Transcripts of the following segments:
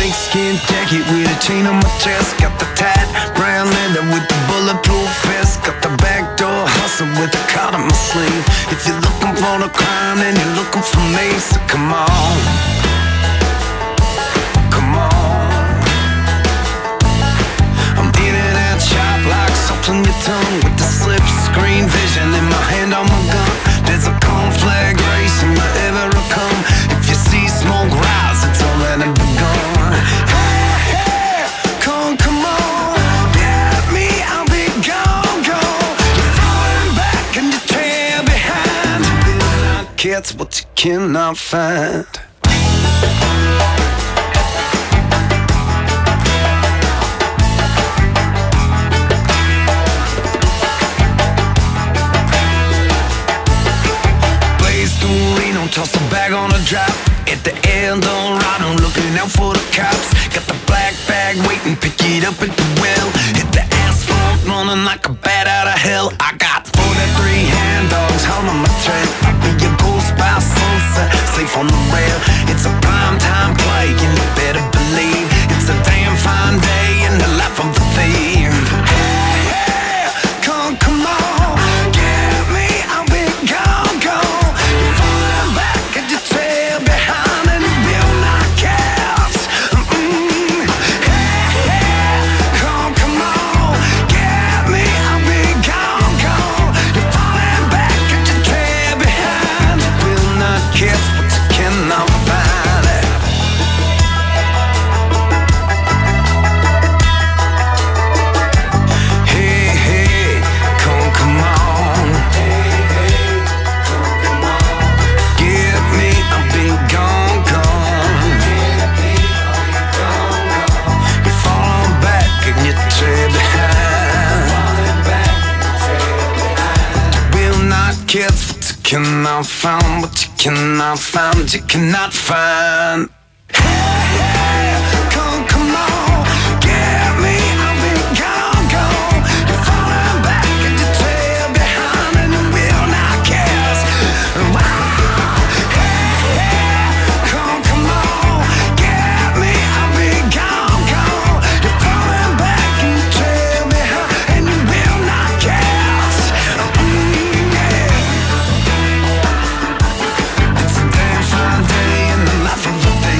snakeskin jacket with a chain on my chest. Got the tight brown leather with the bulletproof vest. Got the backdoor hustle with a card on my sleeve. If you're looking for the crime, then you're looking for me. So come on, come on. I'm in and out sharp like salt on your tongue, with the slip screen vision in my hand on my gun. There's a conflagration wherever I come. If you see smoke rise, it's already begun. Hey, hey, come on, get me, I'll be gone, gone. You're falling back and you trail behind. You will not get what you cannot find. Toss a bag on a drop at the Eldorado, looking out for the cops. Got the black bag waiting, pick it up at the well. Hit the asphalt running like a bat out of hell. I got 43 hand dogs holding my trail. I'll be your ghost by sunset, safe on the rail. It's a prime time play, and you better believe it's a damn fine day in the life of the thief. Hey, hey, come on, get me, I'll be gone, gone. Kids, what you cannot find, what you cannot find, you cannot find. Hey, hey, come on, get me, I'll be gone, gone. You're falling back and you trail behind, and you will not guess. Wow. Hey, hey, come on, get me, I'll be gone, gone. You're falling back and you trail behind, and you will not guess. It's a damn fine day in the life of a thief.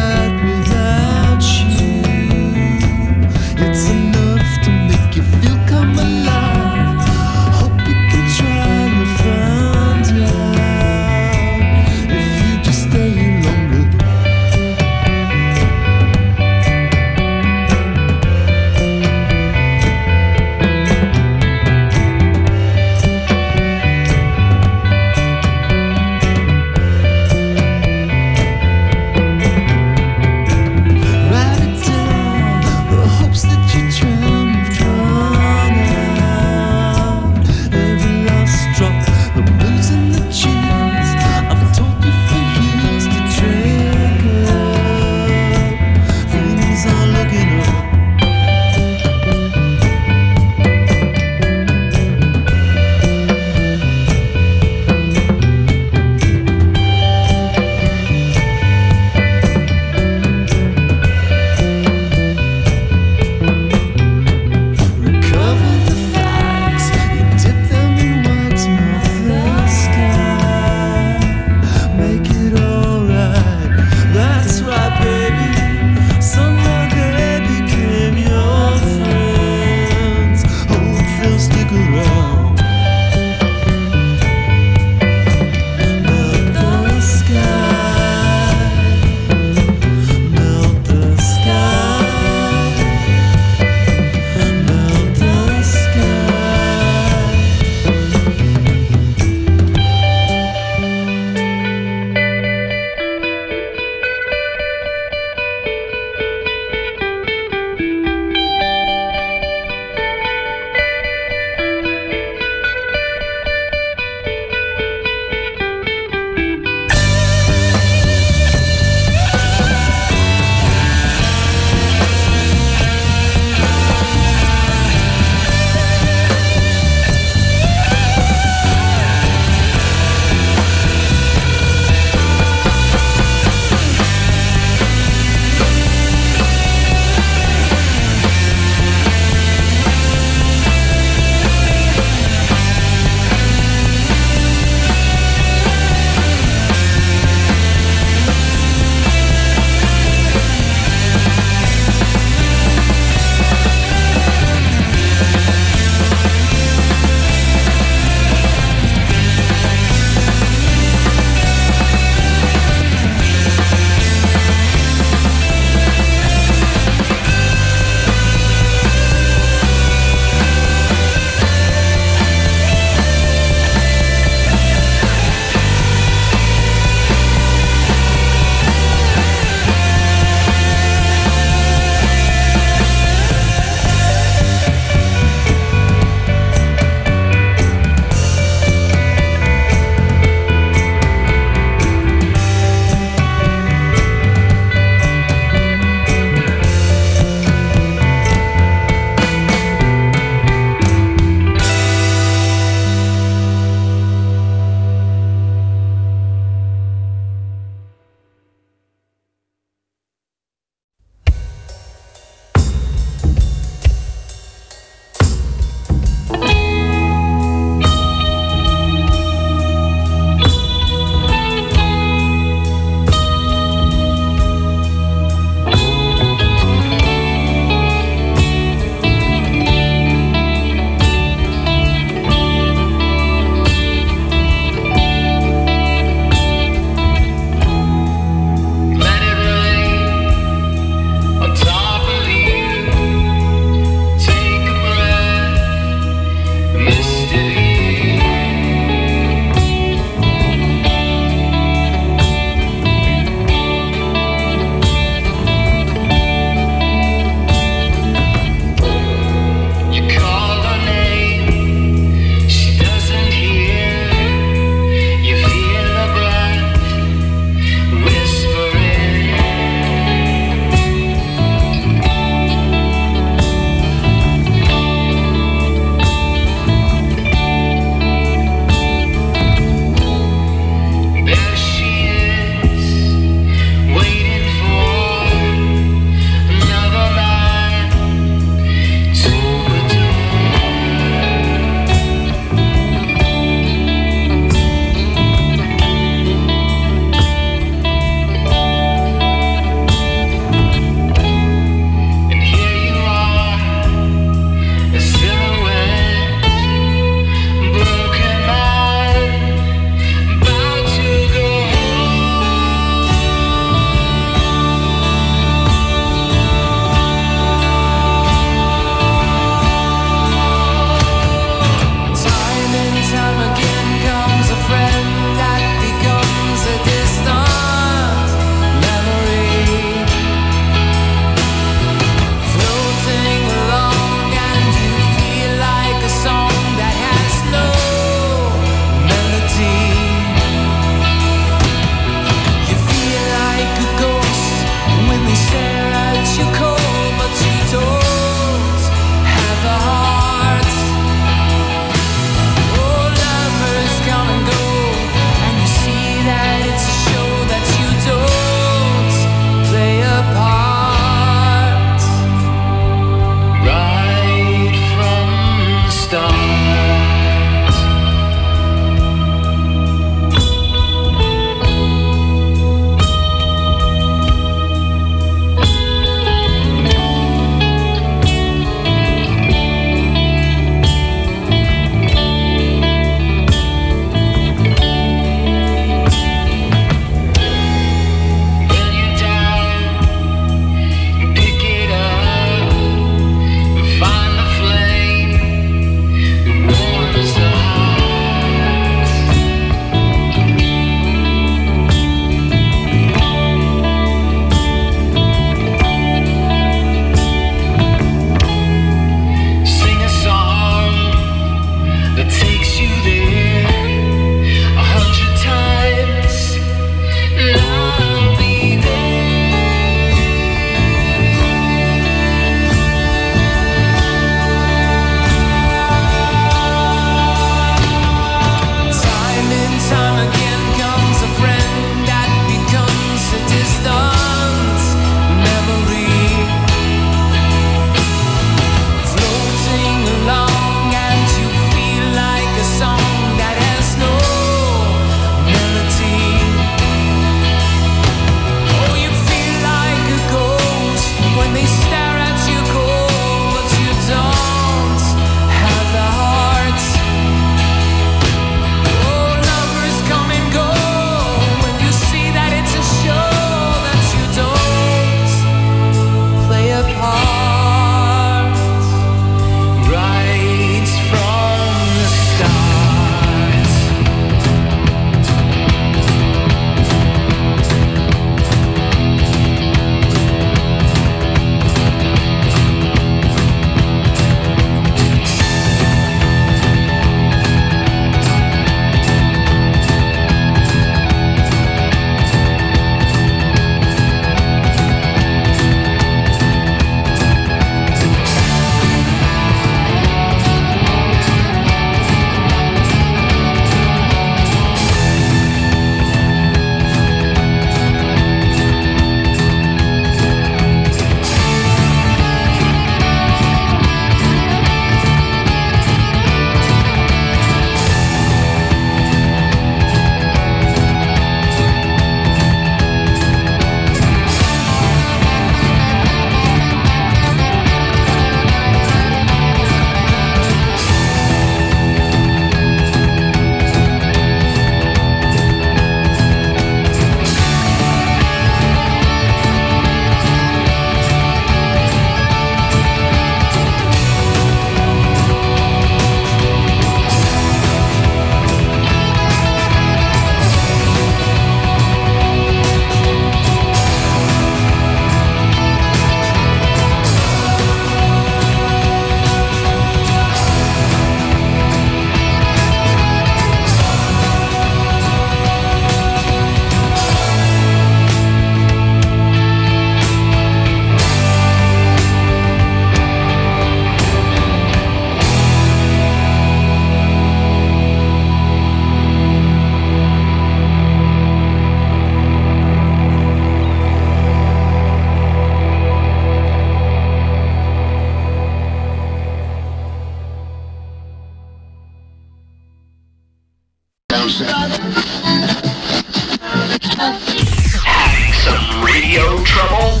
Some radio trouble?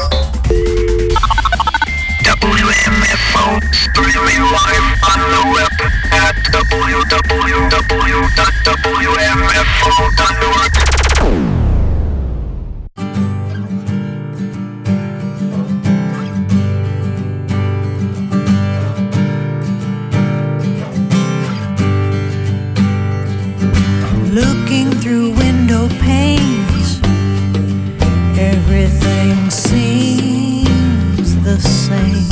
WMFO, streaming live on the web at www.wmfo.org. Looking through window panes, everything seems the same.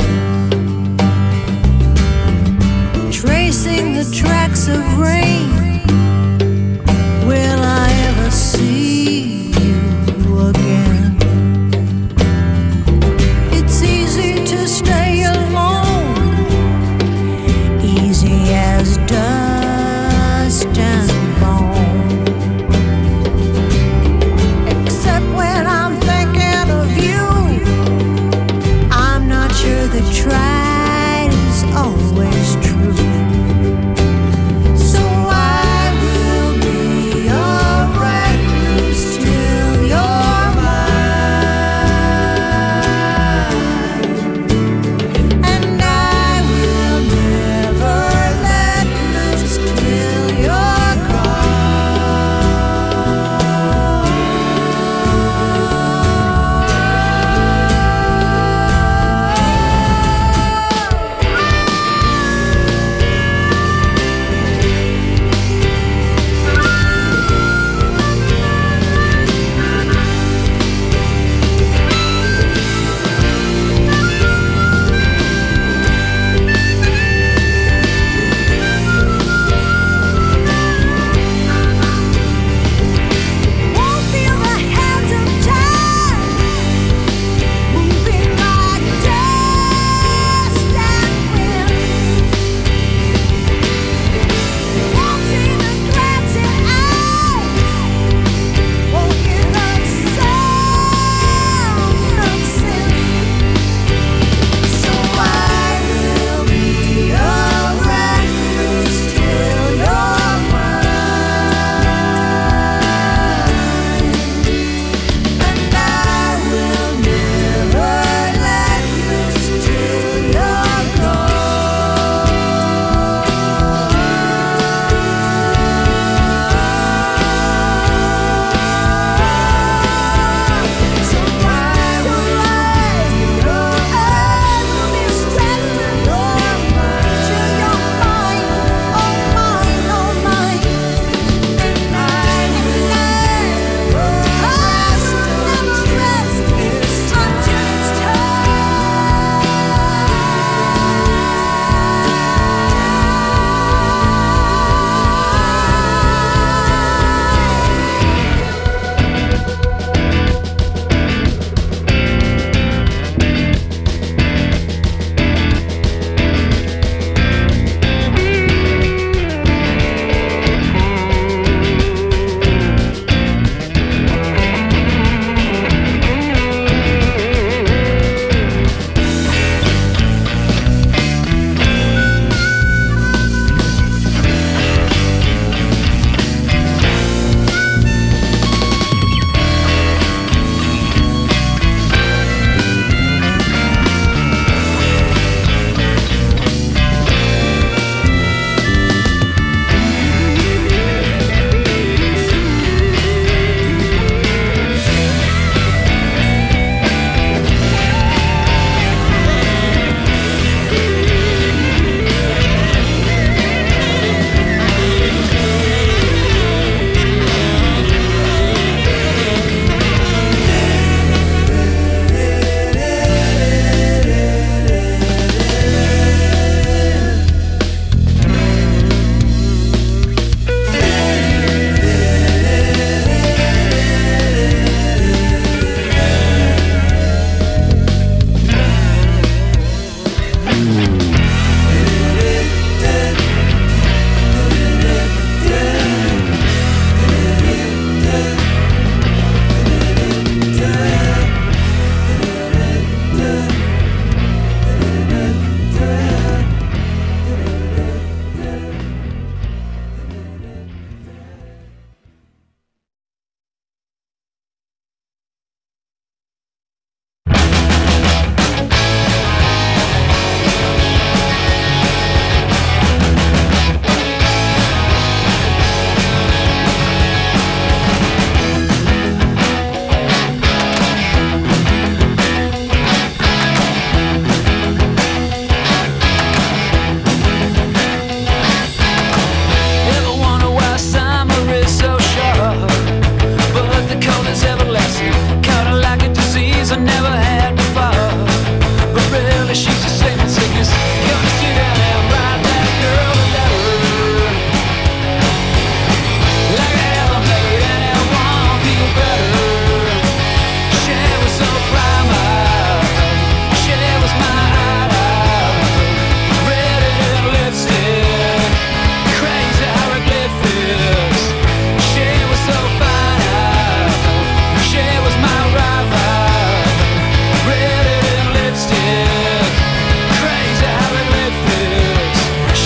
Tracing the tracks of rain, will I ever see you again? It's easy to stay alone, easy as dust and tried is always true. So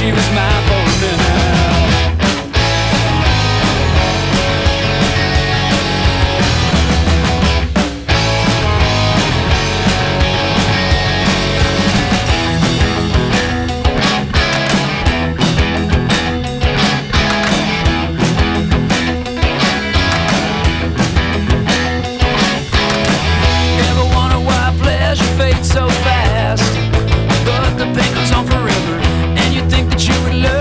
she was mine for a minute. So fast, but the pain goes on forever, and you think that you would love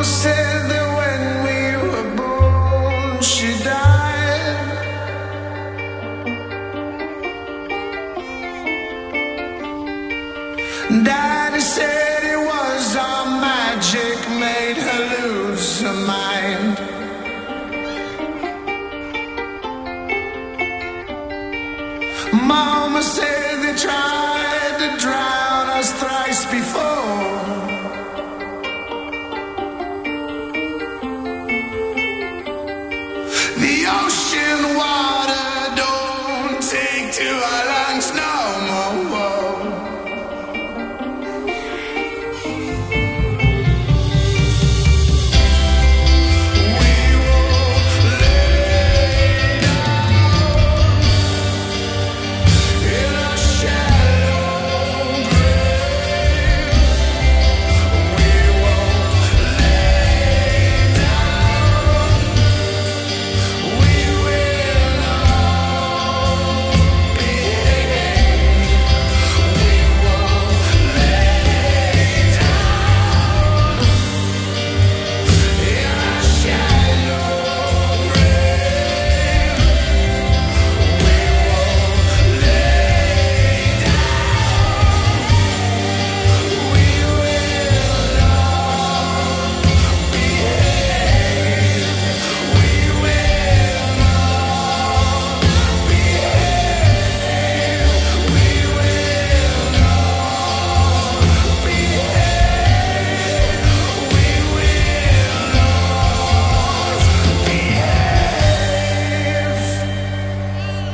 said that when we were born, she died. Daddy said it was our magic made her lose her mind. Mama said they tried to drown us thrice before. The ocean water don't take to our lungs no more. We will lay down in a shallow grave. We will lay down. We will all behave. We will lay down in a shallow grave. We will lay down. We will all behave. We will all behave. We will all behave. We will all behave.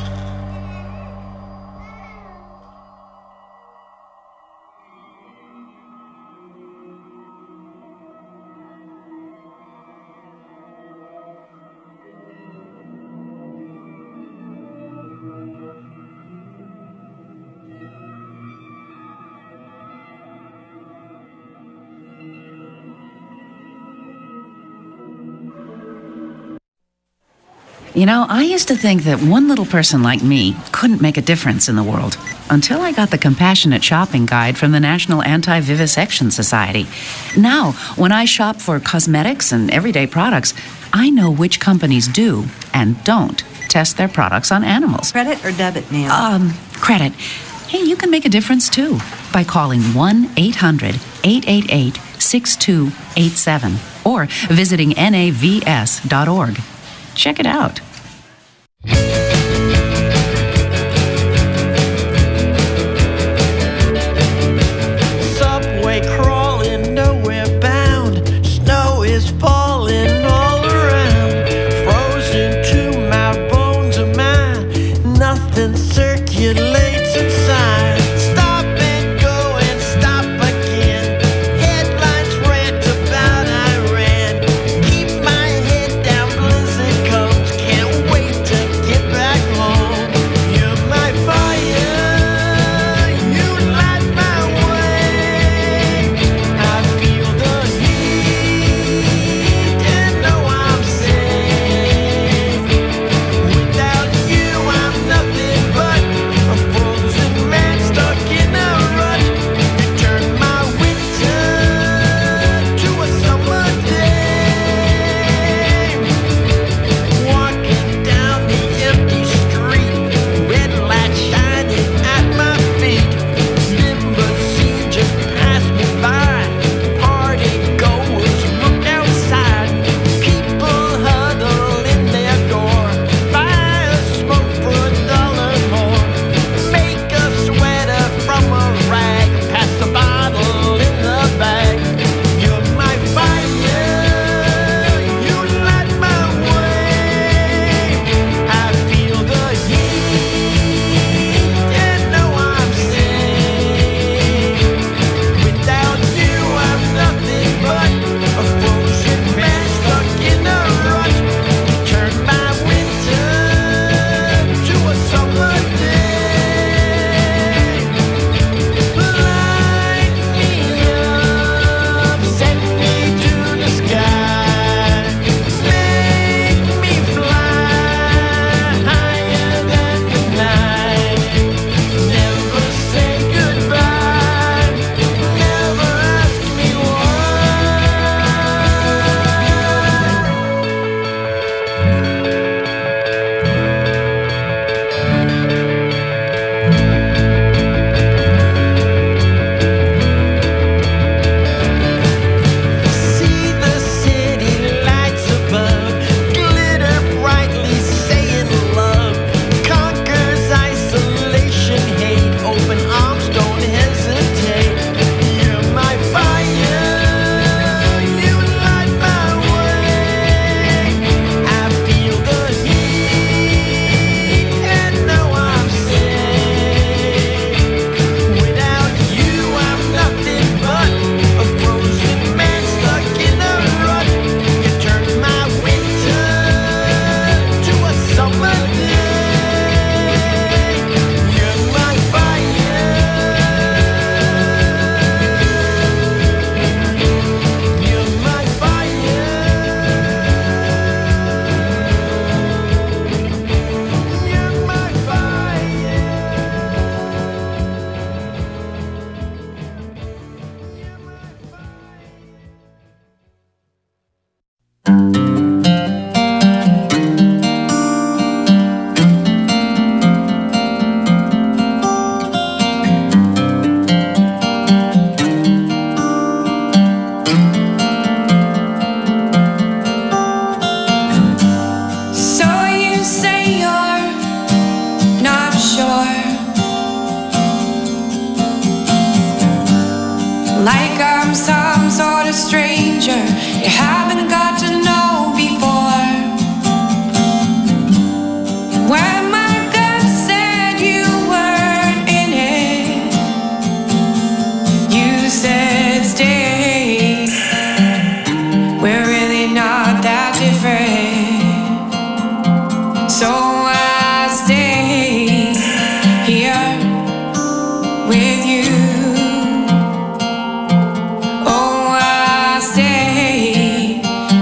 You know, I used to think that one little person like me couldn't make a difference in the world until I got the Compassionate Shopping Guide from the National Anti-Vivisection Society. Now, when I shop for cosmetics and everyday products, I know which companies do and don't test their products on animals. Credit or debit, Neil? Credit. Hey, you can make a difference too by calling 1-800-888-6287 or visiting navs.org. Check it out. Subway crawling, nowhere bound. Snow is falling all around. Frozen to my bones of mine. Nothing circulates inside. Stop and go and stop again. Headlines rant about Iran. Keep my head down, blizzard comes. Can't wait to get back home. You're my fire, you light my way. I feel the heat you haven't got to know before. When my gut said you weren't in it, you said stay. We're really not that different. So I stay here with you. Oh, I stay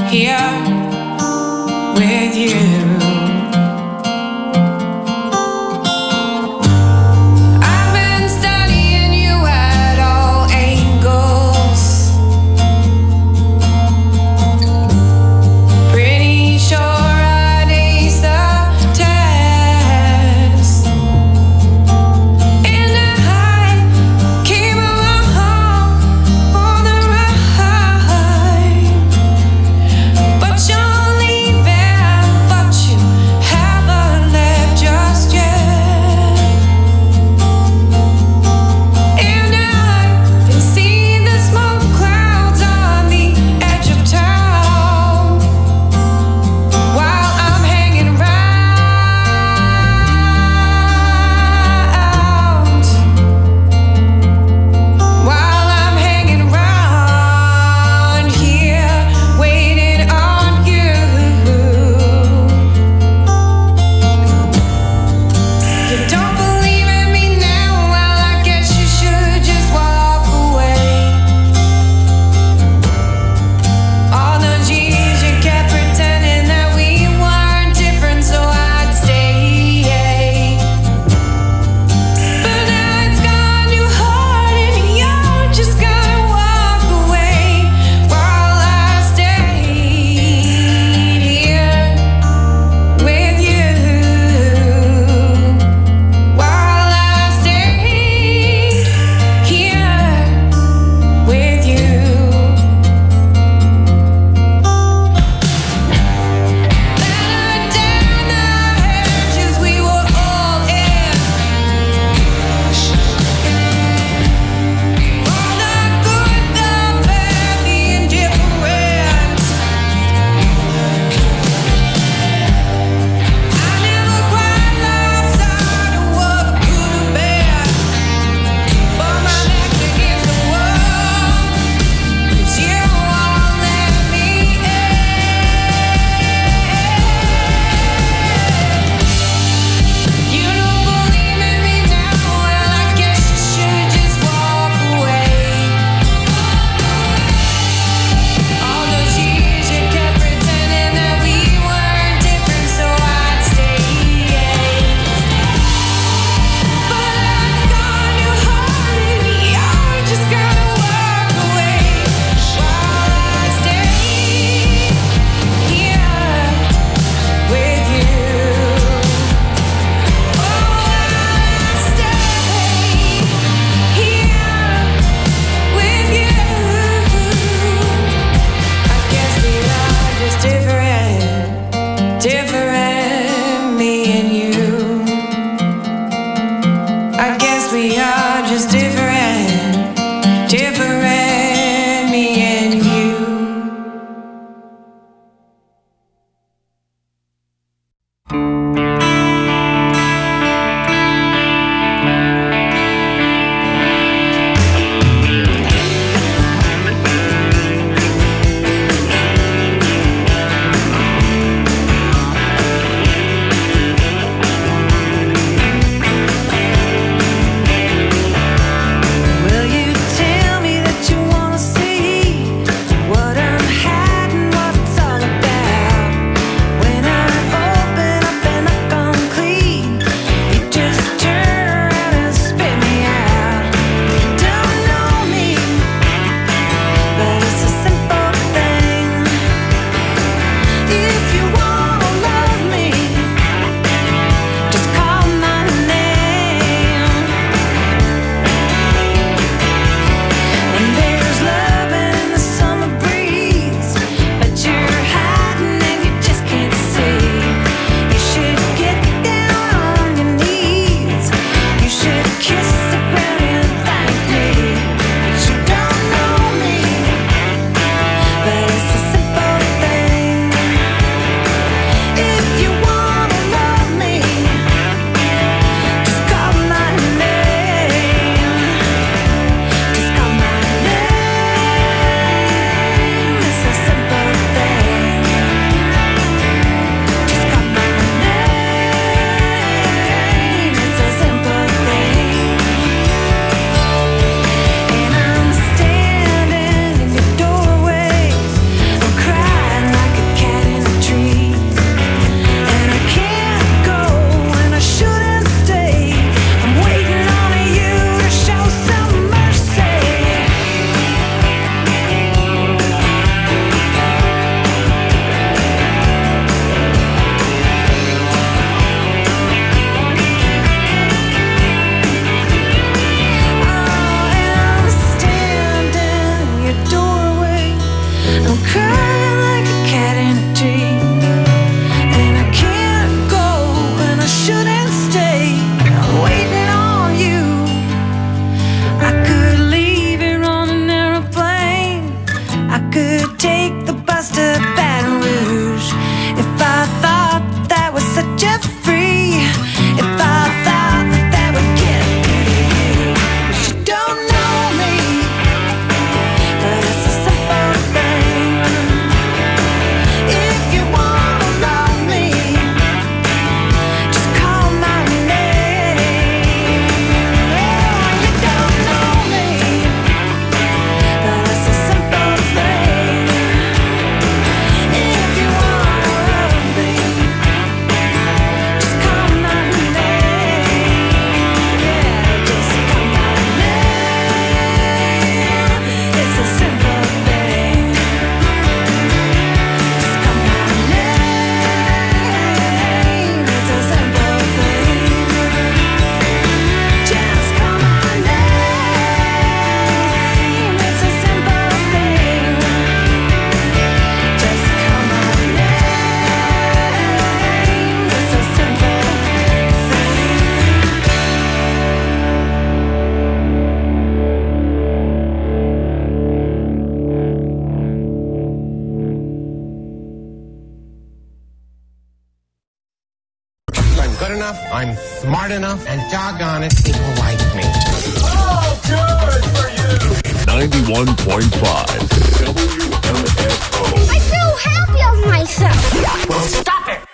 good enough, I'm smart enough, and doggone it, people like me. Oh, good for you. 91.5 WMFO. I feel happy of myself. Well, stop it.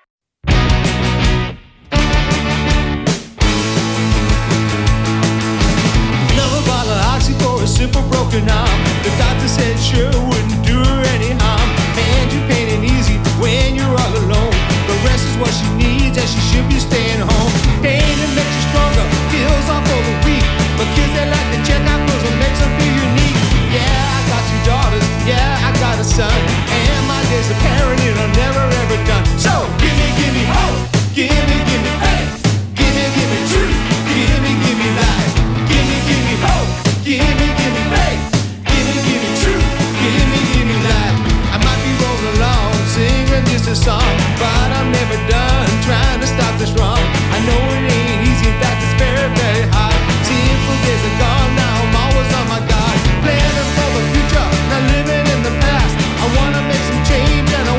Another bottle of oxy for a simple broken arm. The doctor said sure wouldn't do her any harm. And you pain it easy when you're all alone. The rest is what she needs and she should be staying home. Pain it makes you stronger, heals off for the weak. But kids they like to check out clothes and makes them feel unique. Yeah, I got 2 daughters, yeah, I got a son. And my days of parenting are never ever done. So give me hope, give me faith. Give me truth, give me life. Give me hope, give me faith. Give me truth, give me life. I might be rolling along, singing just a song, but I'm never done trying to stop this wrong. I know it ain't easy, in fact it's very, very hard. Simple days are gone, now I'm always on my guard. Planning for the future, not living in the past. I wanna make some change and I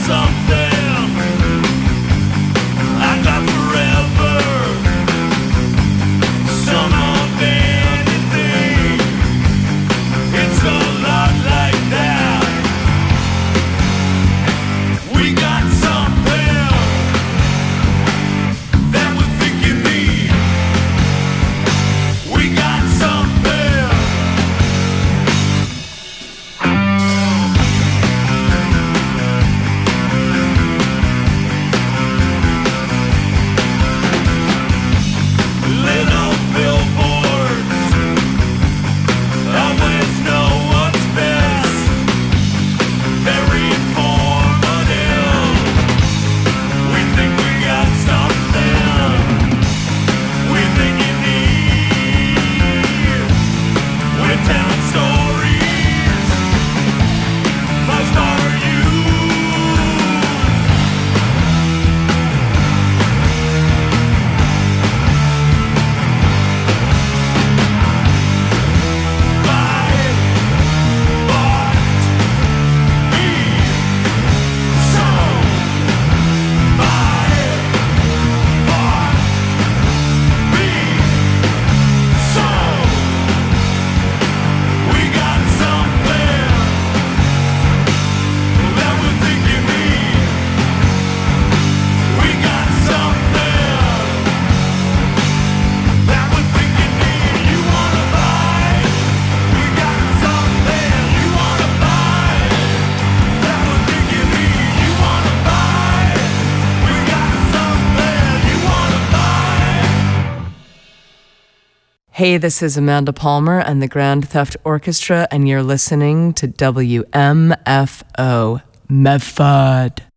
Hey, this is Amanda Palmer and the Grand Theft Orchestra, and you're listening to WMFO Method.